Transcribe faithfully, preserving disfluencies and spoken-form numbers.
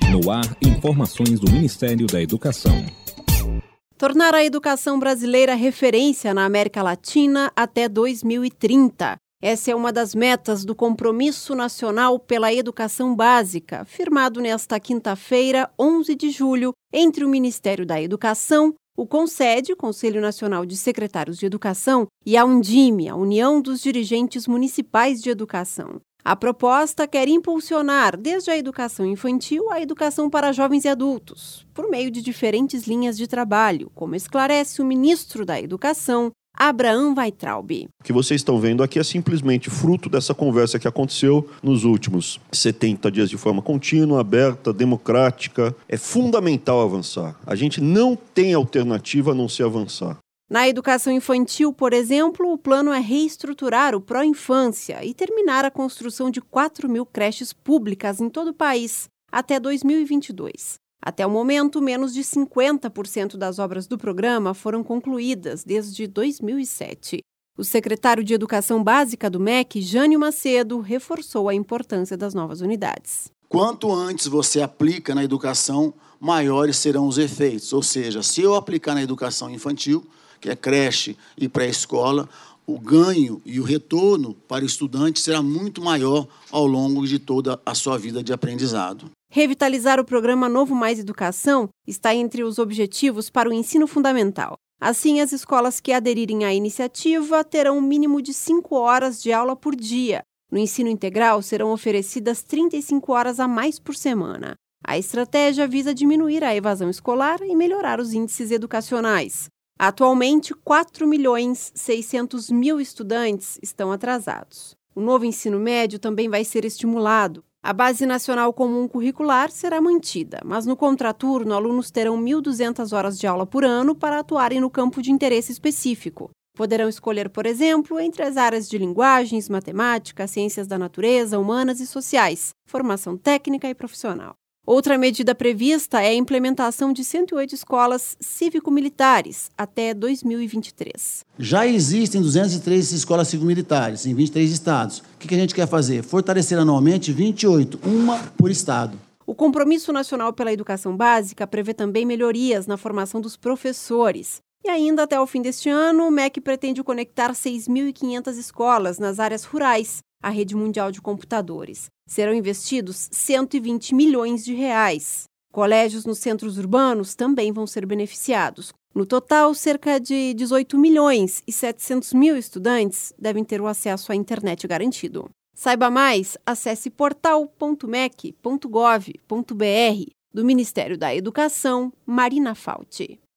No ar, informações do Ministério da Educação. Tornar a educação brasileira referência na América Latina até dois mil e trinta. Essa é uma das metas do Compromisso Nacional pela Educação Básica, firmado nesta quinta-feira, onze de julho, entre o Ministério da Educação, o CONSED, Conselho Nacional de Secretários de Educação, e a Undime, a União dos Dirigentes Municipais de Educação. A proposta quer impulsionar desde a educação infantil à educação para jovens e adultos, por meio de diferentes linhas de trabalho, como esclarece o ministro da Educação, Abraham Weintraub. O que vocês estão vendo aqui é simplesmente fruto dessa conversa que aconteceu nos últimos setenta dias de forma contínua, aberta, democrática. É fundamental avançar. A gente não tem alternativa a não ser avançar. Na educação infantil, por exemplo, o plano é reestruturar o Pró-Infância e terminar a construção de quatro mil creches públicas em todo o país até dois mil e vinte e dois. Até o momento, menos de cinquenta por cento das obras do programa foram concluídas desde dois mil e sete. O secretário de Educação Básica do M E C, Jânio Macedo, reforçou a importância das novas unidades. Quanto antes você aplica na educação, maiores serão os efeitos. Ou seja, se eu aplicar na educação infantil, que é creche e pré-escola, o ganho e o retorno para o estudante será muito maior ao longo de toda a sua vida de aprendizado. Revitalizar o programa Novo Mais Educação está entre os objetivos para o ensino fundamental. Assim, as escolas que aderirem à iniciativa terão um mínimo de cinco horas de aula por dia. No ensino integral, serão oferecidas trinta e cinco horas a mais por semana. A estratégia visa diminuir a evasão escolar e melhorar os índices educacionais. Atualmente, quatro milhões e seiscentos mil estudantes estão atrasados. O novo ensino médio também vai ser estimulado. A Base Nacional Comum Curricular será mantida, mas no contraturno, alunos terão mil e duzentas horas de aula por ano para atuarem no campo de interesse específico. Poderão escolher, por exemplo, entre as áreas de linguagens, matemática, ciências da natureza, humanas e sociais, formação técnica e profissional. Outra medida prevista é a implementação de cento e oito escolas cívico-militares até dois mil e vinte e três. Já existem duzentas e três escolas cívico-militares em vinte e três estados. O que a gente quer fazer? Fortalecer anualmente vinte e oito, uma por estado. O Compromisso Nacional pela Educação Básica prevê também melhorias na formação dos professores. E ainda até o fim deste ano, o M E C pretende conectar seis mil e quinhentas escolas nas áreas rurais à rede mundial de computadores. Serão investidos cento e vinte milhões de reais. Colégios nos centros urbanos também vão ser beneficiados. No total, cerca de dezoito milhões e setecentos mil estudantes devem ter o acesso à internet garantido. Saiba mais, acesse portal ponto mec ponto gov ponto br do Ministério da Educação, Marina Fauci.